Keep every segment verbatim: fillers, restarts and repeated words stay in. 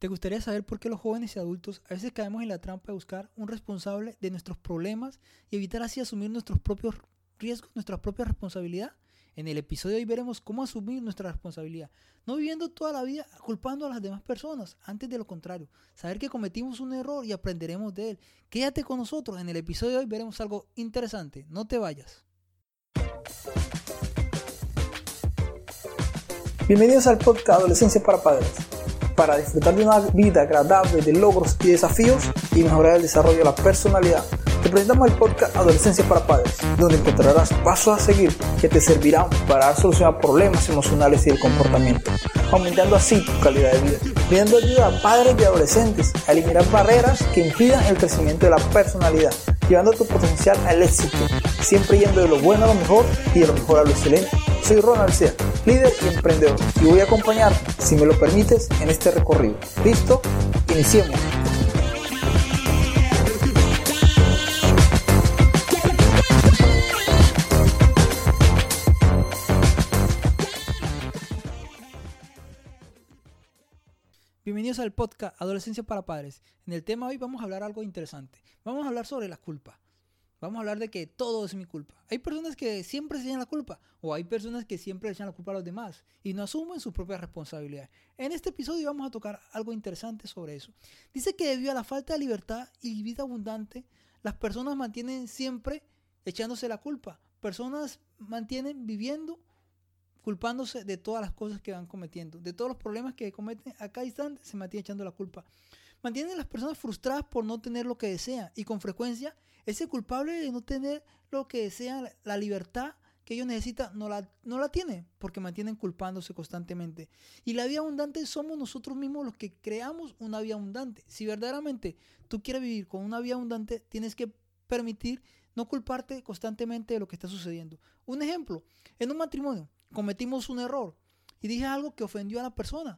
¿Te gustaría saber por qué los jóvenes y adultos a veces caemos en la trampa de buscar un responsable de nuestros problemas y evitar así asumir nuestros propios riesgos, nuestra propia responsabilidad? En el episodio de hoy veremos cómo asumir nuestra responsabilidad, no viviendo toda la vida culpando a las demás personas, antes de lo contrario, saber que cometimos un error y aprenderemos de él. Quédate con nosotros, en el episodio de hoy veremos algo interesante, no te vayas. Bienvenidos al podcast Adolescencia para Padres, para disfrutar de una vida agradable de logros y desafíos y mejorar el desarrollo de la personalidad. Te presentamos el podcast Adolescencia para Padres, donde encontrarás pasos a seguir que te servirán para dar solución a problemas emocionales y del comportamiento, aumentando así tu calidad de vida, brindando ayuda a padres y adolescentes a eliminar barreras que impidan el crecimiento de la personalidad, llevando tu potencial al éxito, siempre yendo de lo bueno a lo mejor y de lo mejor a lo excelente. Soy Ronald Sea, líder y emprendedor, y voy a acompañarte, si me lo permites, en este recorrido. ¿Listo? Iniciemos. Bienvenidos al podcast Adolescencia para Padres. En el tema de hoy vamos a hablar algo interesante. Vamos a hablar sobre la culpa. Vamos a hablar de que todo es mi culpa. Hay personas que siempre se echan la culpa, o hay personas que siempre le echan la culpa a los demás y no asumen su propia responsabilidad. En este episodio vamos a tocar algo interesante sobre eso. Dice que debido a la falta de libertad y vida abundante, las personas mantienen siempre echándose la culpa. Personas mantienen viviendo culpándose de todas las cosas que van cometiendo, de todos los problemas que cometen a cada instante, se mantiene echando la culpa. Mantienen a las personas frustradas por no tener lo que desean y con frecuencia ese culpable de no tener lo que desean, la libertad que ellos necesitan, no la, no la tienen porque mantienen culpándose constantemente. Y la vida abundante somos nosotros mismos los que creamos una vida abundante. Si verdaderamente tú quieres vivir con una vida abundante, tienes que permitir no culparte constantemente de lo que está sucediendo. Un ejemplo, en un matrimonio cometimos un error y dije algo que ofendió a la persona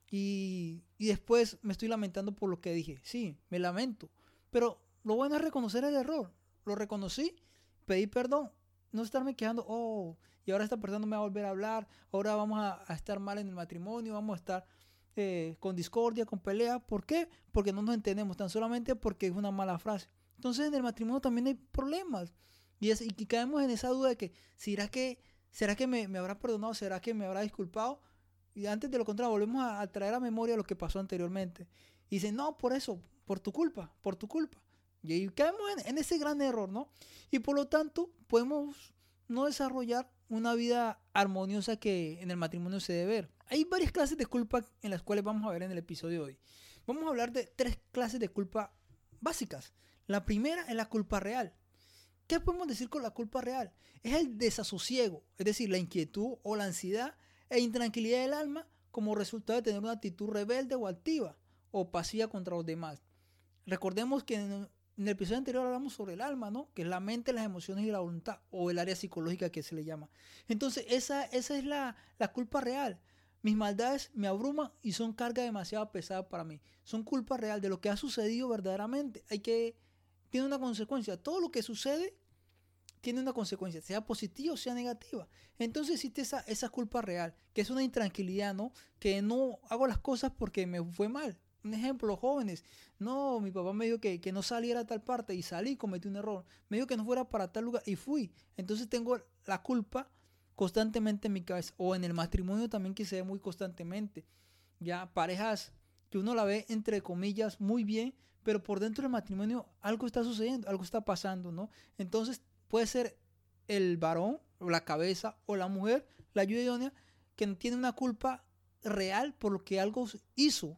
y, y después me estoy lamentando por lo que dije. Sí, me lamento, pero lo bueno es reconocer el error. Lo reconocí, pedí perdón, no estarme quejando, oh, y ahora esta persona no me va a volver a hablar, ahora vamos a, a estar mal en el matrimonio, vamos a estar eh, con discordia, con pelea. ¿Por qué? Porque no nos entendemos, tan solamente porque es una mala frase. Entonces en el matrimonio también hay problemas y, es, y caemos en esa duda de que ¿será que, será que me, me habrá perdonado? ¿Será que me habrá disculpado? Y antes de lo contrario, volvemos a, a traer a memoria lo que pasó anteriormente. Y dicen, no, por eso, por tu culpa, por tu culpa. Y ahí caemos en, en ese gran error, ¿no? Y por lo tanto, podemos no desarrollar una vida armoniosa que en el matrimonio se debe ver. Hay varias clases de culpa en las cuales vamos a ver en el episodio de hoy. Vamos a hablar de tres clases de culpa básicas. La primera es la culpa real. ¿Qué podemos decir con la culpa real? Es el desasosiego, es decir, la inquietud o la ansiedad e intranquilidad del alma como resultado de tener una actitud rebelde o altiva o pasiva contra los demás. Recordemos que en, en el episodio anterior hablamos sobre el alma, ¿no? Que es la mente, las emociones y la voluntad, o el área psicológica que se le llama. Entonces esa, esa es la, la culpa real. Mis maldades me abruman y son carga demasiado pesada para mí. Son culpa real de lo que ha sucedido verdaderamente. Hay que, tiene una consecuencia. Todo lo que sucede tiene una consecuencia, sea positiva o sea negativa. Entonces existe esa, esa culpa real, que es una intranquilidad, ¿no? Que no hago las cosas porque me fue mal. Un ejemplo, los jóvenes. No, mi papá me dijo que, que no saliera a tal parte y salí, cometí un error. Me dijo que no fuera para tal lugar y fui. Entonces tengo la culpa constantemente en mi cabeza. O en el matrimonio también, que se ve muy constantemente. Ya parejas que uno la ve entre comillas muy bien, pero por dentro del matrimonio algo está sucediendo, algo está pasando, ¿no? Entonces puede ser el varón o la cabeza o la mujer, la ayuda idónea, que tiene una culpa real por lo que algo hizo.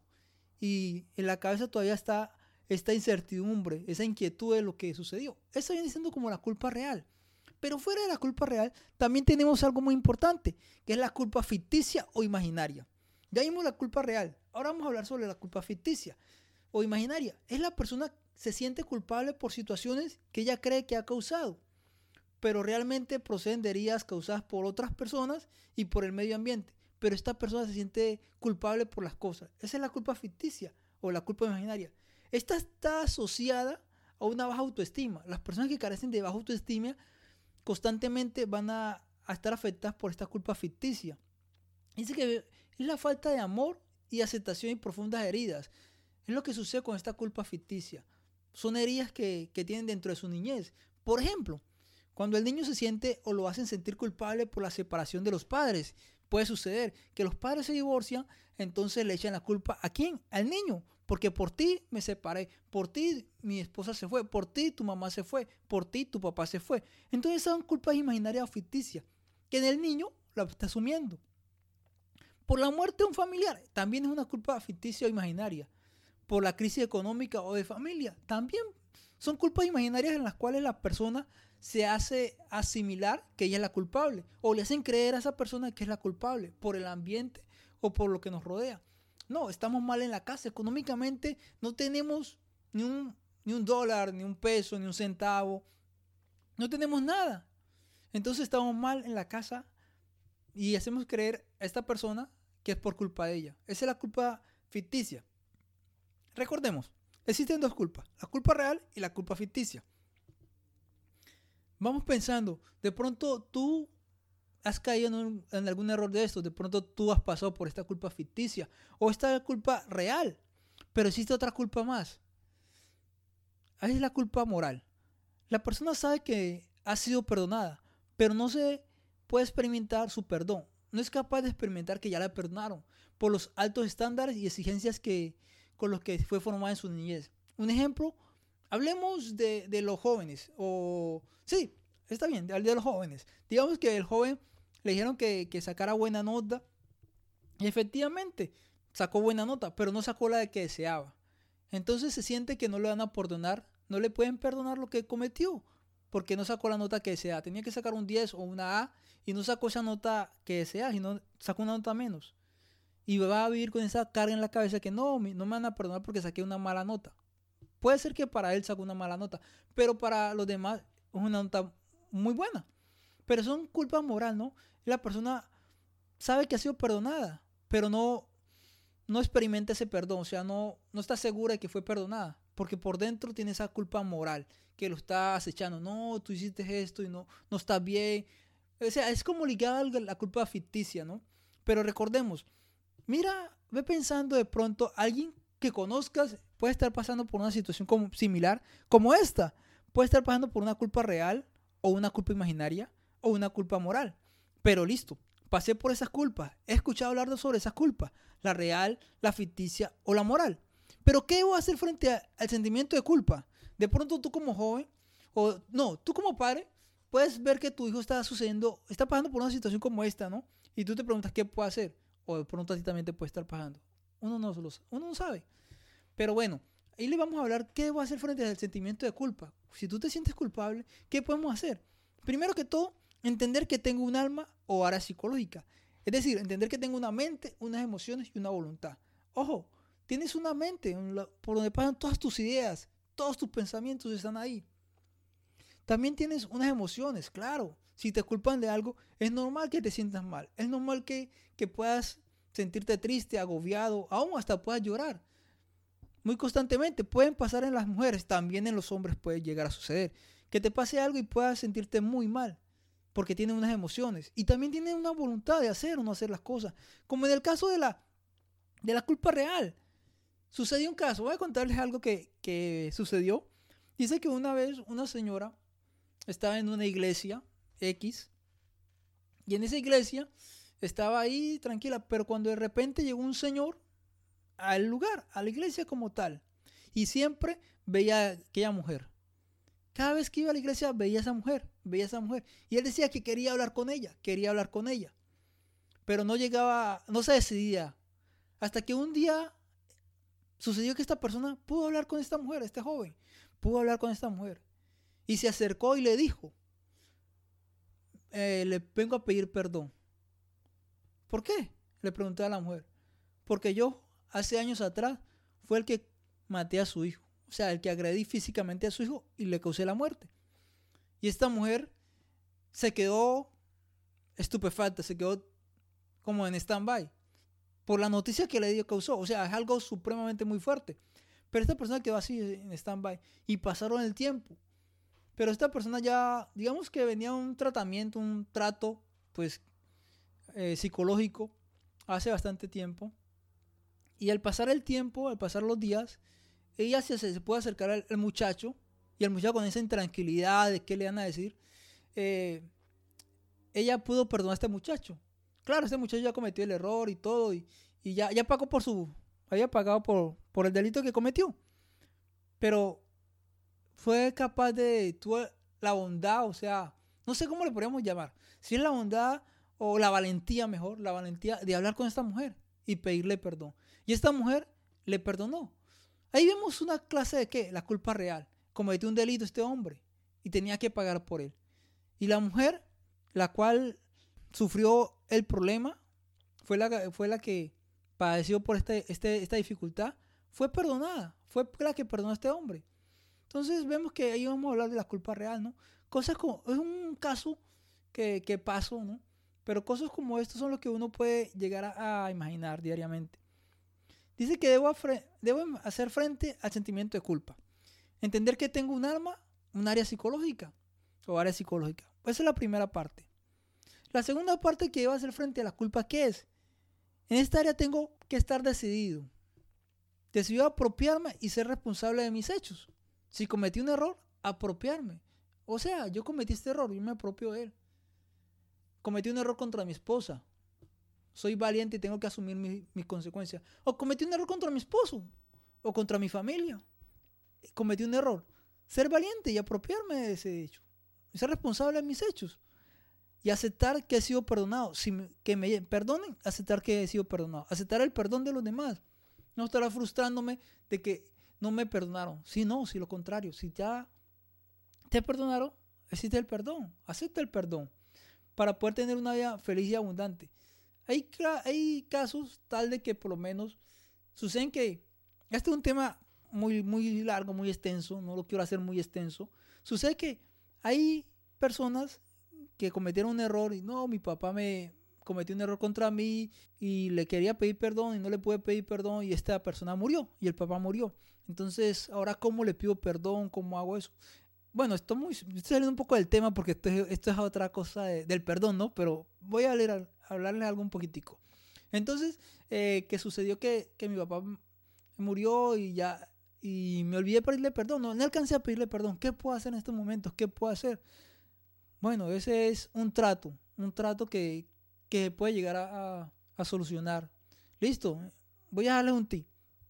Y en la cabeza todavía está esta incertidumbre, esa inquietud de lo que sucedió. Eso viene siendo como la culpa real. Pero fuera de la culpa real, también tenemos algo muy importante, que es la culpa ficticia o imaginaria. Ya vimos la culpa real. Ahora vamos a hablar sobre la culpa ficticia o imaginaria. Es la persona que se siente culpable por situaciones que ella cree que ha causado, pero realmente proceden de heridas causadas por otras personas y por el medio ambiente. Pero esta persona se siente culpable por las cosas. Esa es la culpa ficticia o la culpa imaginaria. Esta está asociada a una baja autoestima. Las personas que carecen de baja autoestima constantemente van a, a estar afectadas por esta culpa ficticia. Dice que es la falta de amor y aceptación y profundas heridas. Es lo que sucede con esta culpa ficticia. Son heridas que, que tienen dentro de su niñez. Por ejemplo, cuando el niño se siente o lo hacen sentir culpable por la separación de los padres, puede suceder que los padres se divorcian, entonces le echan la culpa ¿a quién? Al niño. Porque por ti me separé, por ti mi esposa se fue, por ti tu mamá se fue, por ti tu papá se fue. Entonces son culpas imaginarias o ficticias que en el niño la está asumiendo. Por la muerte de un familiar, también es una culpa ficticia o imaginaria. Por la crisis económica o de familia, también son culpas imaginarias en las cuales la persona se hace asimilar que ella es la culpable o le hacen creer a esa persona que es la culpable por el ambiente o por lo que nos rodea. No, estamos mal en la casa, económicamente no tenemos ni un, ni un dólar, ni un peso, ni un centavo, no tenemos nada. Entonces estamos mal en la casa y hacemos creer a esta persona que es por culpa de ella. Esa es la culpa ficticia. Recordemos, existen dos culpas, la culpa real y la culpa ficticia. Vamos pensando, de pronto tú has caído en, un, en algún error de esto, de pronto tú has pasado por esta culpa ficticia o esta culpa real, pero existe otra culpa más. Ahí es la culpa moral. La persona sabe que ha sido perdonada, pero no se puede experimentar su perdón. No es capaz de experimentar que ya la perdonaron por los altos estándares y exigencias que, con los que fue formada en su niñez. Un ejemplo, hablemos de, de los jóvenes, o sí, está bien, de, de los jóvenes. Digamos que el joven le dijeron que, que sacara buena nota y efectivamente sacó buena nota, pero no sacó la que deseaba. Entonces se siente que no le van a perdonar, no le pueden perdonar lo que cometió porque no sacó la nota que deseaba. Tenía que sacar un diez o una A y no sacó esa nota que deseaba, sino sacó una nota menos. Y va a vivir con esa carga en la cabeza que no, no me van a perdonar porque saqué una mala nota. Puede ser que para él sacó una mala nota, pero para los demás es una nota muy buena. Pero son culpas moral, ¿no? La persona sabe que ha sido perdonada, pero no, no experimenta ese perdón. O sea, no, no está segura de que fue perdonada, porque por dentro tiene esa culpa moral que lo está acechando. No, tú hiciste esto y no, no está bien. O sea, es como ligada a la culpa ficticia, ¿no? Pero recordemos, mira, ve pensando de pronto, alguien que conozcas puede estar pasando por una situación como, similar como esta. Puede estar pasando por una culpa real o una culpa imaginaria o una culpa moral. Pero listo, pasé por esas culpas. He escuchado hablar sobre esas culpas, la real, la ficticia o la moral. Pero ¿qué voy a hacer frente a, al sentimiento de culpa? De pronto tú como joven, o no, tú como padre, puedes ver que tu hijo está sucediendo, está pasando por una situación como esta, ¿no? Y tú te preguntas qué puede hacer. O de pronto a ti también te puede estar pasando. Uno no, lo, uno no sabe. Pero bueno, ahí le vamos a hablar qué voy a hacer frente al sentimiento de culpa. Si tú te sientes culpable, ¿qué podemos hacer? Primero que todo, entender que tengo un alma o área psicológica. Es decir, entender que tengo una mente, unas emociones y una voluntad. Ojo, tienes una mente por donde pasan todas tus ideas, todos tus pensamientos están ahí. También tienes unas emociones, claro. Si te culpan de algo, es normal que te sientas mal. Es normal que, que puedas sentirte triste, agobiado, aún hasta puedas llorar. Muy constantemente pueden pasar en las mujeres, también en los hombres puede llegar a suceder. Que te pase algo y puedas sentirte muy mal, porque tienen unas emociones. Y también tienen una voluntad de hacer o no hacer las cosas. Como en el caso de la, de la culpa real. Sucedió un caso, voy a contarles algo que, que sucedió. Dice que una vez una señora estaba en una iglesia X, y en esa iglesia estaba ahí tranquila, pero cuando de repente llegó un señor al lugar, a la iglesia como tal, y siempre veía a aquella mujer. Cada vez que iba a la iglesia veía a esa mujer, veía a esa mujer, y él decía que quería hablar con ella, quería hablar con ella, pero no llegaba, no se decidía, hasta que un día sucedió que esta persona pudo hablar con esta mujer, este joven, pudo hablar con esta mujer, y se acercó y le dijo, eh, le vengo a pedir perdón. ¿Por qué? Le pregunté a la mujer. Porque yo hace años atrás fue el que maté a su hijo, o sea, el que agredí físicamente a su hijo y le causé la muerte. Y esta mujer se quedó estupefacta, se quedó como en stand-by por la noticia que le causó, o sea, es algo supremamente muy fuerte. Pero esta persona quedó así en stand-by y pasaron el tiempo. Pero esta persona ya, digamos que venía un tratamiento, un trato, pues, eh, psicológico hace bastante tiempo. Y al pasar el tiempo, al pasar los días, ella se, se puede acercar al, al muchacho, y el muchacho con esa intranquilidad de qué le van a decir, eh, ella pudo perdonar a este muchacho. Claro, este muchacho ya cometió el error y todo, y, y ya, ya pagó por su, había pagado por, por el delito que cometió. Pero fue capaz de, tuvo la bondad, o sea, no sé cómo le podríamos llamar, si es la bondad o la valentía mejor, la valentía de hablar con esta mujer y pedirle perdón. Y esta mujer le perdonó. Ahí vemos una clase de ¿qué? La culpa real. Cometió un delito este hombre y tenía que pagar por él. Y la mujer, la cual sufrió el problema, fue la, fue la que padeció por este, este, esta dificultad, fue perdonada, fue la que perdonó a este hombre. Entonces vemos que ahí vamos a hablar de la culpa real, ¿no? Cosas como, es un caso que, que pasó, ¿no? Pero cosas como estos son los que uno puede llegar a, a imaginar diariamente. Dice que debo, afre, debo hacer frente al sentimiento de culpa. Entender que tengo un alma, un área psicológica o área psicológica. Esa es la primera parte. La segunda parte que debo hacer frente a la culpa, ¿qué es? En esta área tengo que estar decidido. Decidido a apropiarme y ser responsable de mis hechos. Si cometí un error, apropiarme. O sea, yo cometí este error y me apropio de él. Cometí un error contra mi esposa. Soy valiente y tengo que asumir mis mi consecuencias. O cometí un error contra mi esposo. O contra mi familia. Cometí un error. Ser valiente y apropiarme de ese hecho. Y ser responsable de mis hechos. Y aceptar que he sido perdonado. Si me, que me perdonen, aceptar que he sido perdonado. Aceptar el perdón de los demás. No estar frustrándome de que no me perdonaron. Si no, si lo contrario. Si ya te perdonaron, existe el perdón. Acepta el perdón. Para poder tener una vida feliz y abundante. Hay, hay casos tal de que por lo menos suceden que este es un tema muy, muy largo, muy extenso, no lo quiero hacer muy extenso. Sucede que hay personas que cometieron un error y no, mi papá me cometió un error contra mí y le quería pedir perdón y no le pude pedir perdón y esta persona murió y el papá murió. Entonces, ahora ¿cómo le pido perdón? ¿Cómo hago eso? Bueno, estoy, muy, estoy saliendo un poco del tema porque esto, esto es otra cosa de, del perdón, ¿no? Pero voy a, leer, a hablarles algo un poquitico. Entonces, eh, que sucedió que, que mi papá murió y ya y me olvidé de pedirle perdón. No, no alcancé a pedirle perdón. ¿Qué puedo hacer en estos momentos? ¿Qué puedo hacer? Bueno, ese es un trato. Un trato que, que puede llegar a, a, a solucionar. Listo. Voy a darles un tip.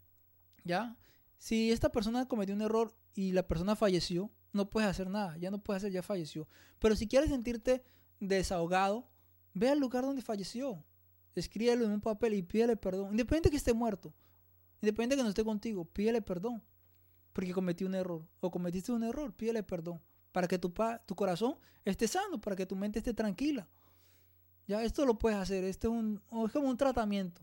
¿Ya? Si esta persona cometió un error y la persona falleció, no puedes hacer nada, ya no puedes hacer, ya falleció. Pero si quieres sentirte desahogado, ve al lugar donde falleció, escríbelo en un papel y pídele perdón, independiente que esté muerto, independiente que no esté contigo, pídele perdón, porque cometí un error, o cometiste un error, pídele perdón, para que tu, pa, tu corazón esté sano, para que tu mente esté tranquila. Ya, esto lo puedes hacer, este es, un, es como un tratamiento,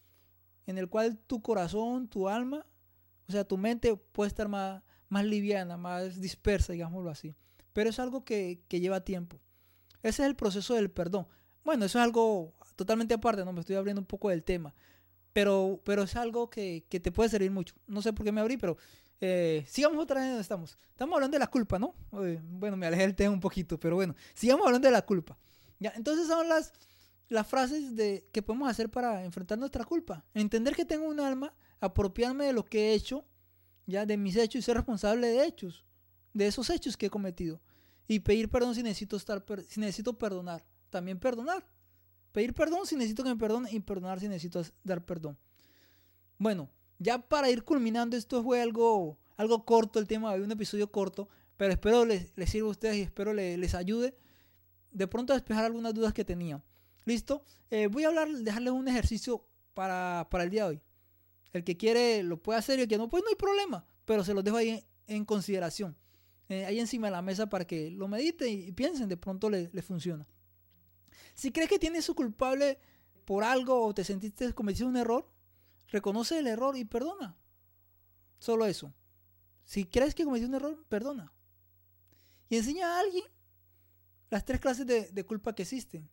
en el cual tu corazón, tu alma, o sea, tu mente puede estar más... más liviana, más dispersa, digámoslo así. Pero es algo que, que lleva tiempo. Ese es el proceso del perdón. Bueno, eso es algo totalmente aparte, no me estoy abriendo un poco del tema. Pero, pero es algo que, que te puede servir mucho. No sé por qué me abrí, pero eh, sigamos otra vez donde estamos. Estamos hablando de la culpa, ¿no? Eh, bueno, me alejé del tema un poquito, pero bueno, sigamos hablando de la culpa. ¿Ya? Entonces son las, las frases de, que podemos hacer para enfrentar nuestra culpa. Entender que tengo un alma, apropiarme de lo que he hecho, ya de mis hechos y ser responsable de hechos, de esos hechos que he cometido y pedir perdón si necesito estar si necesito perdonar, también perdonar, pedir perdón si necesito que me perdonen y perdonar si necesito dar perdón. Bueno, ya para ir culminando, esto fue algo algo corto el tema, un episodio corto, pero espero les, les sirva a ustedes y espero les, les ayude de pronto a despejar algunas dudas que tenía. ¿Listo? Eh, voy a hablar, dejarles un ejercicio para, para el día de hoy. El que quiere lo puede hacer y el que no, pues no hay problema. Pero se los dejo ahí en, en consideración. Eh, ahí encima de la mesa para que lo mediten y, y piensen. De pronto le, le funciona. Si crees que tienes su culpable por algo o te sentiste cometiste un error, reconoce el error y perdona. Solo eso. Si crees que cometiste un error, perdona. Y enseña a alguien las tres clases de, de culpa que existen.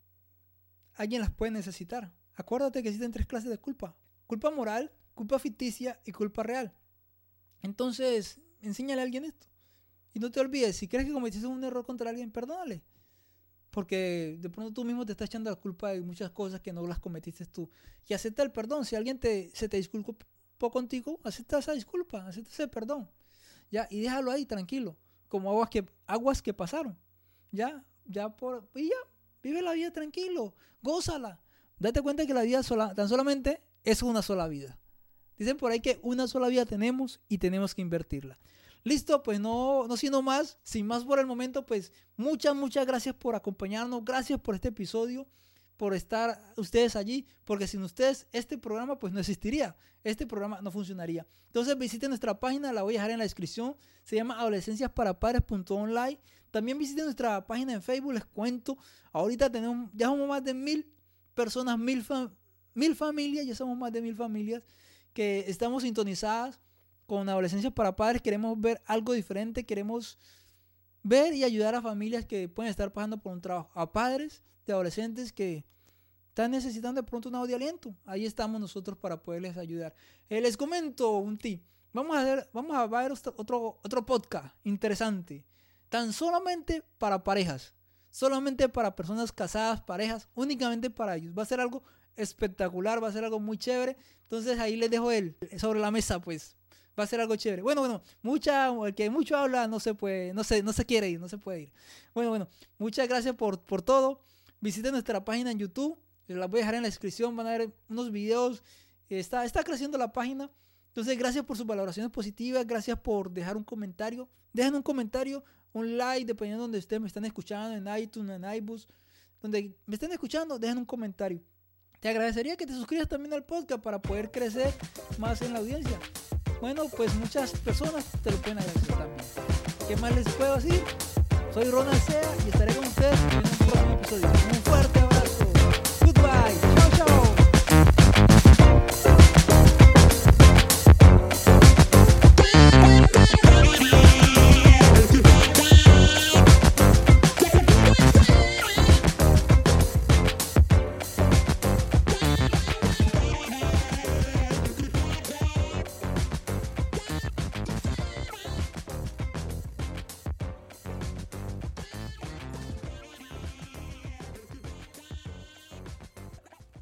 Alguien las puede necesitar. Acuérdate que existen tres clases de culpa. Culpa moral, culpa ficticia y culpa real. Entonces, enséñale a alguien esto. Y no te olvides, si crees que cometiste un error contra alguien, perdónale. porque de pronto tú mismo te estás echando la culpa de muchas cosas que no las cometiste tú. Y acepta el perdón. Si alguien te, se te disculpó contigo, acepta esa disculpa, acepta ese perdón. ¿Ya? Y déjalo ahí, tranquilo. Como aguas que, aguas que pasaron. ¿Ya? Ya por, y ya, vive la vida tranquilo, gózala. Date cuenta que la vida sola, tan solamente es una sola vida. Dicen por ahí que una sola vida tenemos y tenemos que invertirla. Listo, pues no, no siendo más, sin más por el momento, pues muchas, muchas gracias por acompañarnos, gracias por este episodio, por estar ustedes allí, porque sin ustedes este programa pues no existiría, este programa no funcionaría. Entonces visiten nuestra página, la voy a dejar en la descripción, se llama adolescencias para padres punto online. También visiten nuestra página en Facebook, les cuento, ahorita tenemos, ya somos más de mil personas, mil, fam- mil familias, ya somos más de mil familias que estamos sintonizadas con Adolescencias para Padres. Queremos ver algo diferente, queremos ver y ayudar a familias que pueden estar pasando por un trabajo, a padres de adolescentes que están necesitando de pronto un audio de aliento. Ahí estamos nosotros para poderles ayudar. Eh, les comento un tip. Vamos a hacer, vamos a ver otro, otro podcast interesante, tan solamente para parejas, solamente para personas casadas, parejas, únicamente para ellos. Va a ser algo espectacular, va a ser algo muy chévere. Entonces ahí les dejo el sobre la mesa, pues. Va a ser algo chévere. Bueno, bueno, mucha, el que mucho habla no se puede, no se, no se quiere ir, no se puede ir. Bueno, bueno, muchas gracias por, por todo. Visiten nuestra página en YouTube, les la voy a dejar en la descripción, van a ver unos videos. Está, está creciendo la página. Entonces, gracias por sus valoraciones positivas, gracias por dejar un comentario. Dejen un comentario, un like, dependiendo de donde ustedes me están escuchando, en iTunes, en iBooks, donde me estén escuchando, dejen un comentario. Te agradecería que te suscribas también al podcast para poder crecer más en la audiencia. Bueno, pues muchas personas te lo pueden agradecer también. ¿Qué más les puedo decir? Soy Ronald Sea y estaré con ustedes en un próximo episodio. Un fuerte abrazo.